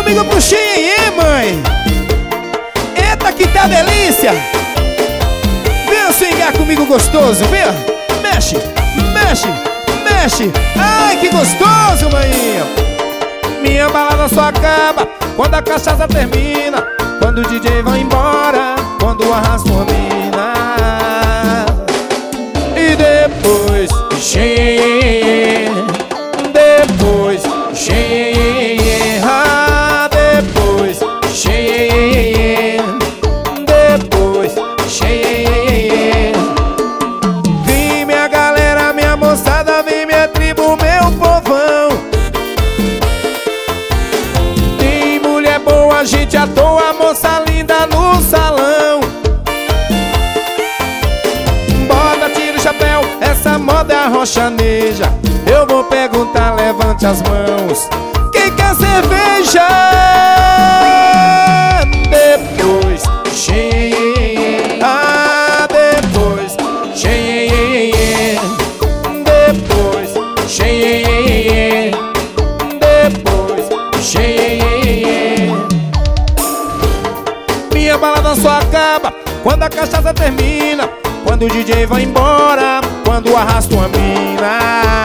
comigo pro Xinhê, mãe. Eita, que tá delícia. Vem swingar comigo gostoso, vem. Mexe, mexe, mexe. Ai, que gostoso, mãe. Minha balada só acaba quando a cachaça termina, quando o DJ vai embora, quando arrasta uma mina. E depois, Xinhê, depois, Xinhê, ah, depois, Xinhê, depois, Xinhê. Vem minha galera, minha moçada, vem minha tribo, meu povão. Tem mulher boa, gente à toa, moça linda no salão. Bota, tira o chapéu, essa moda é a rochaneja. Eu vou perguntar, levante as mãos, quem quer cerveja? Depois, Xinhê, ah, depois, Xinhê, depois, Xinhê, depois, Xinhê. Minha balada só acaba quando a cachaça termina, quando o DJ vai embora, quando arrasta uma mina.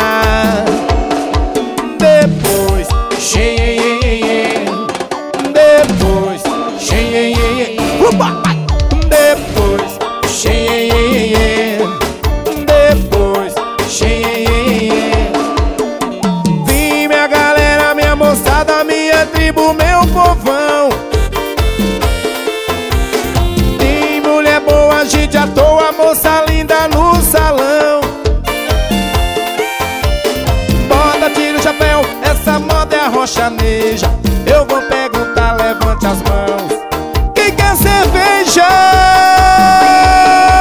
Depois, Xinhê, depois, Xinhê, depois, Xinhê, depois, Xinhê. Vem minha galera, minha moçada, minha tribo, meu povão. Tem mulher boa, gente à toa, moça linda no salão. Bota, tira o chapéu, essa moda é a rochaneja. Eu vou perguntar, levante as mãos, quem quer cerveja?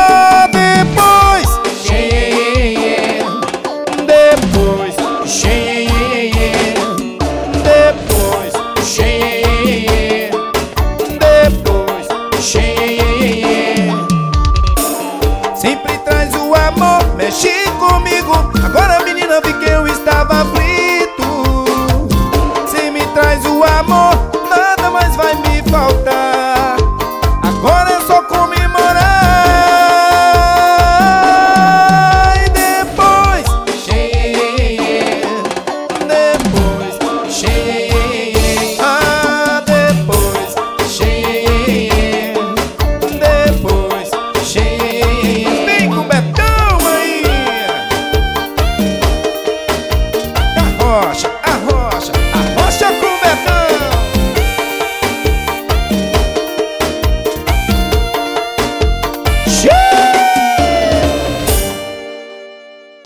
Depois, Xinhê, depois, Xinhê.